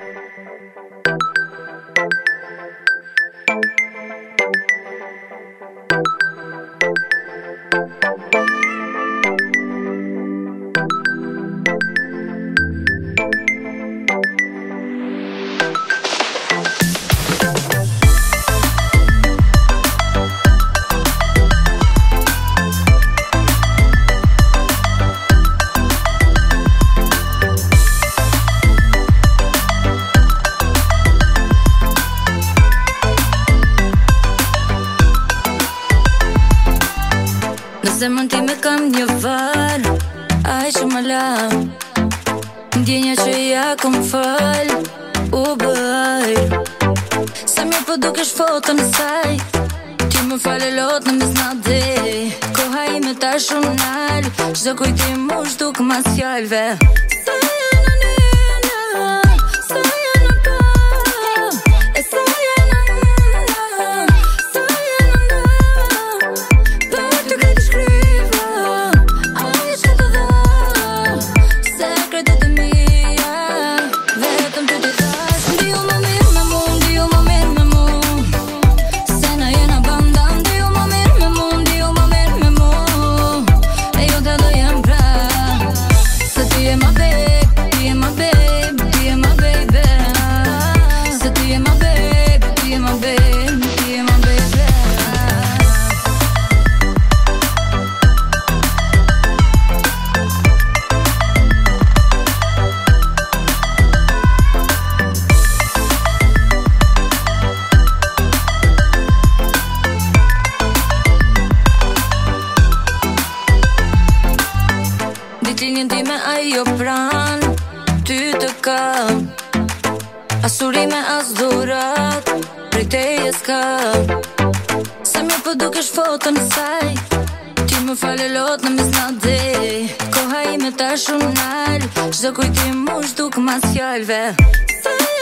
Zemrën ti me kam një val, aj që më lam, ndjenja që ja kom fal, u bëj sa mirë po dukesh foton saj, ti më fale lot në mes nade, koha ime ta shumë nal, çdo kujtim mu shduk mas fjalve. Ditlinjën ti me ajo pran, ty të kam, as urime as dhurat, prej teje s'kam. Sa mirë po dukesh foton saj, ti më fale lot në mes nade, koha ime ta shumë nal, çdo kujtim mu shduk mas fjalve.